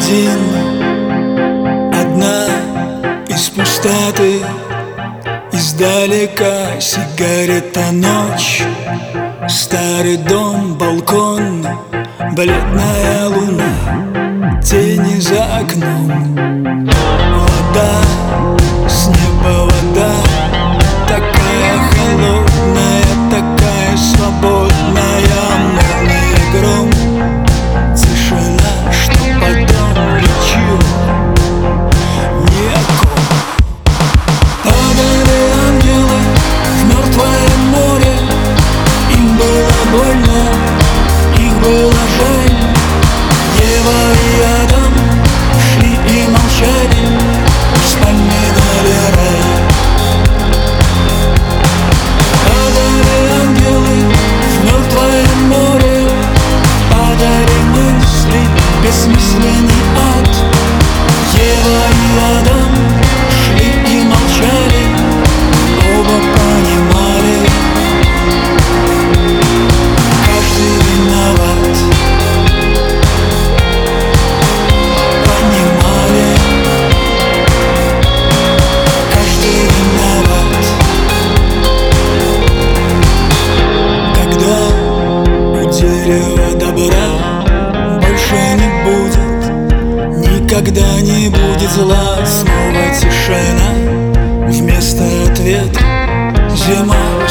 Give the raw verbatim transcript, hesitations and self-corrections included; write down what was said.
один, одна из пустоты. Издалека сигарета, ночь, старый дом, балкон, бледная луна, тени за окном. Вода, с неба вода, такая холодная, такая свободная. Молния, гром, тишина, что потом лечу ни о ком. Падали ангелы в мертвое море, им было больно, их было жаль. Ева и Адам шли и молчали, вспоминали рай. Падали ангелы в мертвое море, падали мысли, бессмысленный ад. Ева и Адам шли и молчали, оба понимали, каждый виноват. Понимали, каждый виноват. Когда у дерева добра больше не будет, никогда не будет зла, снова тишина, вместо ответа зима.